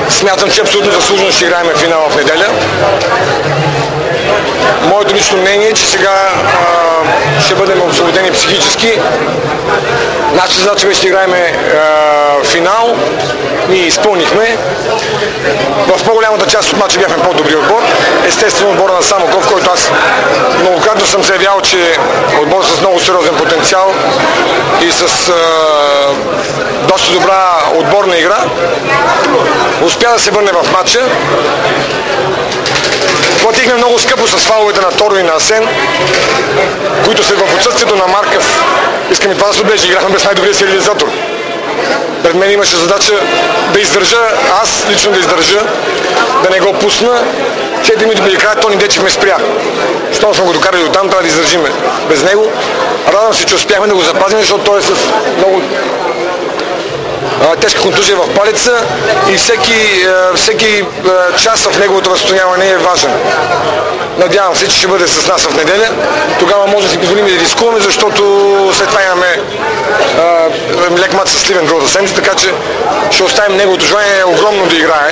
Смятам, че абсолютно заслужено ще играем финала в неделя. Моето лично мнение е, че сега ще бъдем освободени психически. Нашата задача беше да играем финал. Ние изпълнихме. В по-голямата част от мача бяхме по-добри отбор. Естествено отбора на Самоков, който аз многократно съм заявял, че отбор с много сериозен потенциал и с доста добра отборна игра успя да се върне в матча. Платихме много скъпо с фаловете на Торо и на Асен, които след в отсъствието на Марков, искам и това да се отбележи, играхме без най-добрия си реализатор. Пред мен имаше задача да издържа, аз лично да издържа, да не го пусна. 4 минути преди края Тони Дечев ме спря. Щом сме го докарали до там, трябва да издържим без него. Радвам се, че успяхме да го запазим, защото той е с много тежка контузия в палеца и всеки час в неговото възстановяване е важен. Надявам се, че ще бъде с нас в неделя. Тогава може да си позволим да рискуваме, защото след това имаме лек мач с Сливен другата седмица, така че ще оставим неговото желание огромно да играе.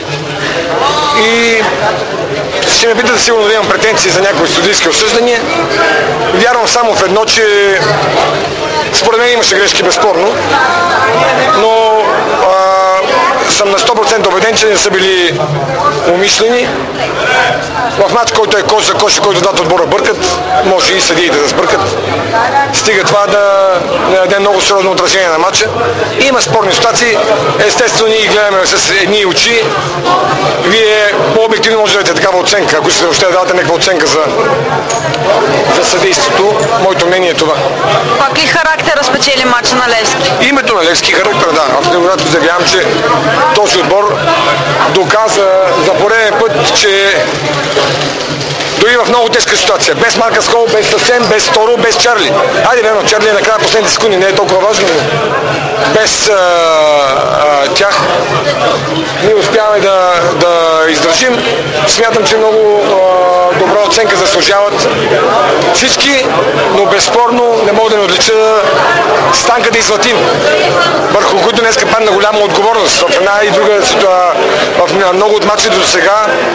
И ще ме питате сигурно да имам претенции за някои студийски осъждания. Вярвам само в едно, че според мен имаше грешки безспорно, но съм на 100% убеден, че не са били умишлени. В матч, който е кош за кош, който двата отбора бъркат, може и съдиите да сбъркат. Стига това да даде много сериозно отражение на матча. Има спорни ситуации. Естествено, ние гледаме с едни очи. Вие по-обективно може да дадете такава оценка, ако ще въобще да давате някаква оценка за съдейството. Моето мнение е това. Пак ли характера спечели матча на Левски? Името на Левски характер, да. Аз невероятно заявявам, че този отбор доказа за пореден път, че дори в много тежка ситуация. Без Марка Скол, без Съсен, без Торо, без Чарли. Айде, верно, Чарли е накрая последните секунди, не е толкова важно, но без тях ние успяваме да издържим. Смятам, че много добра оценка заслужават всички, но безспорно не мога да не отлича Станката и Златин, върху които днес падна голяма отговорност. В една и друга в много от мачите до сега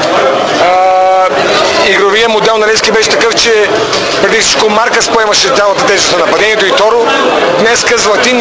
игровия модел на Левски беше такъв, че преди всичко Маркас поемаше цялата тежест на нападението и Торо. Днеска Златин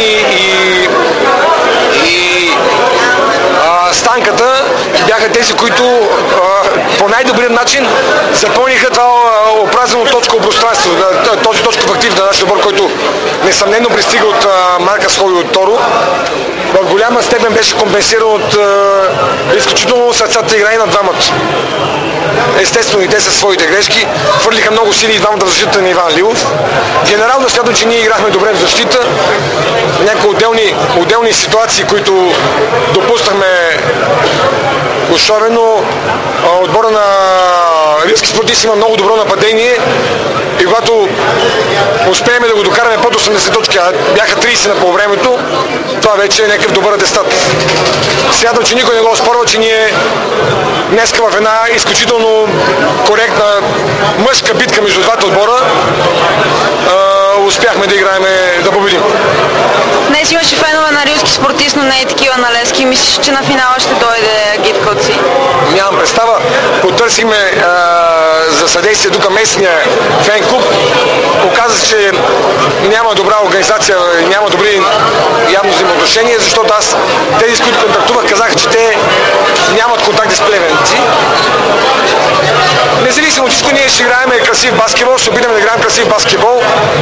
и Станката бяха тези, които по най-добрият начин запълниха това опразнено точково пространство, този точков актив на нашия отбор, който несъмнено пристига от Маркас и от Торо. В голяма степен беше компенсиран от изключително сърцата игра и на двамата. Естествено и те са своите грешки. Хвърлиха много сили и двамата в защита на Иван Лилов. Генерално смятам, че ние играхме добре в защита. Някои отделни ситуации, които допуснахме особено. Отбора на Рилски спортист има много добро нападение и когато успеем да го докараме под 80 точки, а бяха 30 на полувремето, това вече е някакъв добър атестат. Смятам, че никой не го оспорва, че ние днеска в една изключително коректна мъжка битка между двата отбора успяхме да играем, да победим. Днес имаше фенове на Рилски спортист, но не е такива на Левски. Мислиш, че на финала ще дойде Гит Коци? Нямам представа. Потърсихме за съдействие тук местния фен клуб. Оказа се, че няма добра организация, няма добри явно взаимоотношения, защото аз тези, с които контактувах, казаха, че те нямат контакти с плевенци. Независимо от всичко, ние ще играем красив баскетбол, ще опитаме да играем красив баскетбол.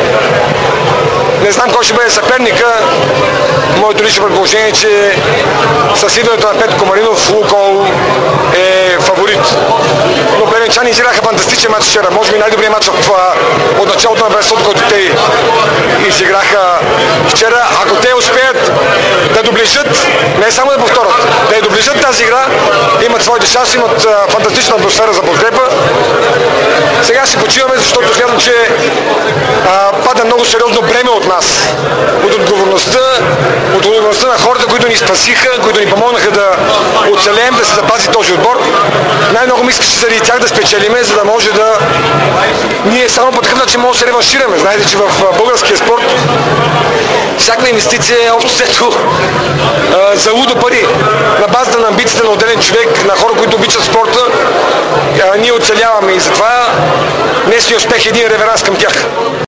Не знам кой ще бъде съперника. Моето лично предположение е, че с идването на Петко Комаринов Лукол е фаворит. Но плевенчани изиграха фантастичен матч вчера. Може би най-добрият матч от началото на пресото, който те изиграха вчера. Ако те успеят да доближат, не само да повторят, да доближат тази игра, имат своите шанси, имат фантастична атмосфера за подкрепа Сега си почиваме, защото смятам, че пада много сериозно бреме от нас. От отговорността на хората, които ни спасиха, които ни помогнаха да оцелеем, да се запази този отбор. Най-много ми искаше заради тях да спечелиме, за да може да... Ние само по такъв начин може да се реваншираме. Знаете, че в българския спорт всяка инвестиция е общо взето за лудо пари. На базата на амбициите на отделен човек, на хора, които обичат спорта, ние оцеляваме и затова днес ни успех един реверанс към тях.